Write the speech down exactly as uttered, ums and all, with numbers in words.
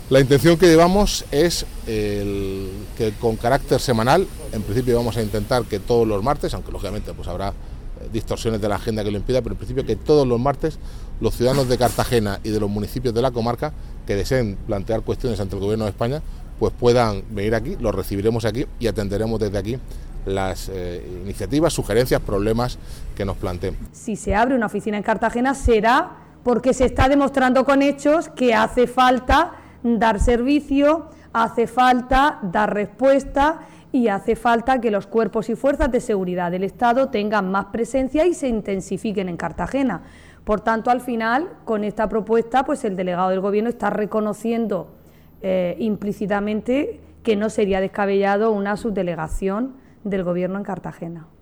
La intención que llevamos es el, que con carácter semanal, en principio vamos a intentar que todos los martes, aunque lógicamente pues habrá distorsiones de la agenda que lo impida, pero en principio que todos los martes los ciudadanos de Cartagena y de los municipios de la comarca que deseen plantear cuestiones ante el Gobierno de España, pues puedan venir aquí, los recibiremos aquí y atenderemos desde aquí las eh, iniciativas, sugerencias, problemas que nos planteen. Si se abre una oficina en Cartagena será porque se está demostrando con hechos que hace falta dar servicio, hace falta dar respuesta y hace falta que los cuerpos y fuerzas de seguridad del Estado tengan más presencia y se intensifiquen en Cartagena. Por tanto, al final, con esta propuesta, pues el delegado del Gobierno está reconociendo eh, implícitamente que no sería descabellado una subdelegación del Gobierno en Cartagena.